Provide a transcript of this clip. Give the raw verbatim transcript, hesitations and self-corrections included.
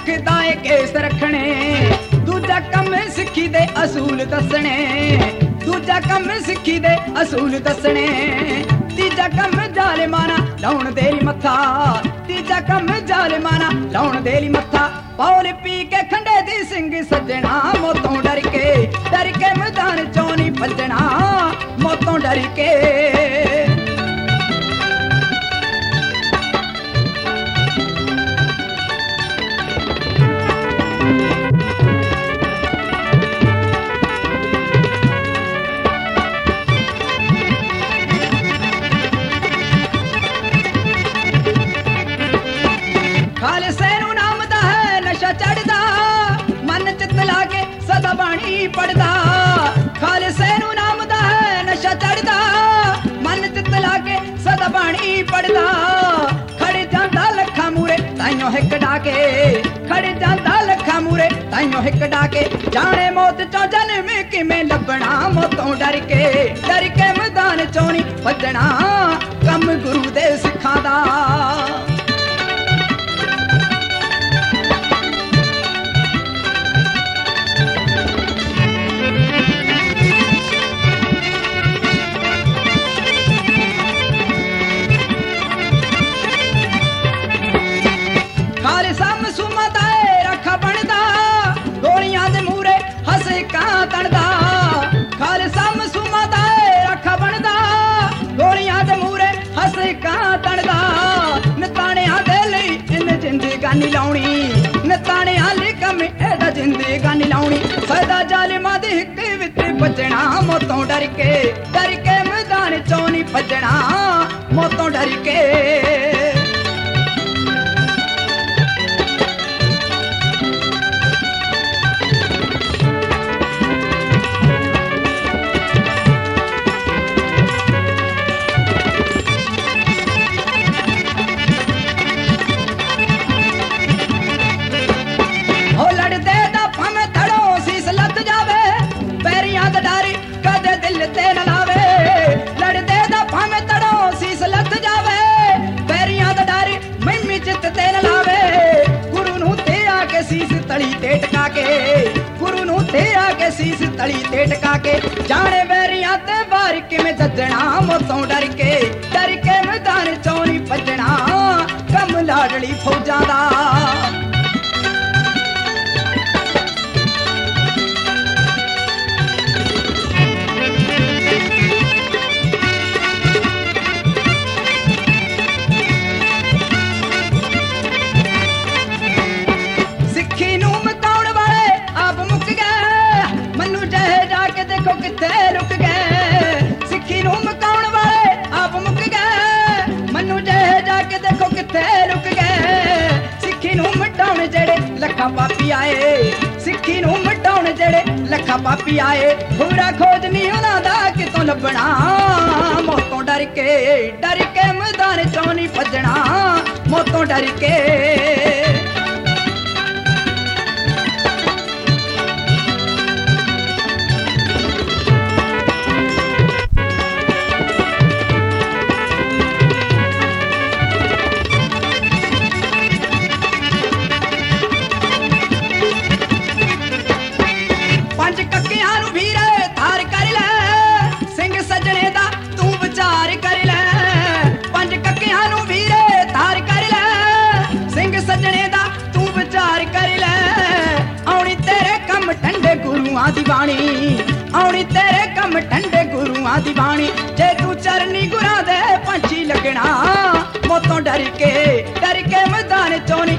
सिखदा ए case रखने, दूजा कम सिक्खी दे असूल दसने, दूजा कम सिक्खी दे असूल दसने, तीजा कम जालिमाना लाउण देली मत्था, तीजा कम जालिमाना लाउण देली मत्था। पौल पी के खंडे दी सिंह सजना, मौतों डर के डर के मैदान चों नी भजना, मौतों डर के। खालसे नू नाम दा है नशा चढ़दा, मन चित लाके सदा बाणी पढ़दा, खालसे नू नाम दा है नशा चढ़दा, मन चित लाके सदा बाणी पढ़दा। खड़ जांदा लखा मूरे ताइयों हिक डाके, खड़ जांदा लखा मूरे ताइयों हिक डाके, जाने मौत चों जन्म किवें लभना, मौतों डर के डर के मैदान चों नी भजना, कम गुरु दे सिखां दा। खालसा मसूमा दाए रखा बनदा, गोलियां दे मूरे हसे कां तणदा, खालसा मसूमा दाए रखा बनदा, गोलियां दे मूरे हसे कां तणदा। नताणियां दे लई इन जिंदगानी लाउणी, नताणियां लई कम एदा जिंदगानी लाउणी, सदा जालिमां दे हिक विच भजना, मौतों डर के डर के मैदान चों नी भजना, मौतों डर के। तली ते टका के गुरु नू ते आके सीस तली ते टका के, जाने बैरियां ते बार किवें जजना, मौतों डर के डर के मैदान चों नी भजना, कम लाडली फौजां दा। किथे रुक गए सिक्खी नू मकाउण वाले आप मुक गए, मनु जे जाके देखो किथे रुक गए। सिक्खी नू मिटाउण जेड़े लखा पापी आए, सिक्खी नू मिटाउण जेड़े लखा पापी आए, पूरा खोज नहीं उन्हां दा कितों लभना, मौतों डर के डर के मैदान चों नी भजना, मौतों डर के। पंज कक्कियां नू भीरे धार कर ले, सिंह सजने दा तू विचार कर ले, पंज कक्कियां नू भीरे धार कर ले, सिंह सजने दा तू विचार कर ले। आउणी तेरे कम ठंडे गुरुआं दी बाणी, आउणी तेरे कम ठंडे गुरुआं दी बाणी, जे तू चरनी गुरां दे पंछी लगना, मौतों डर के डर के मैदान चों नी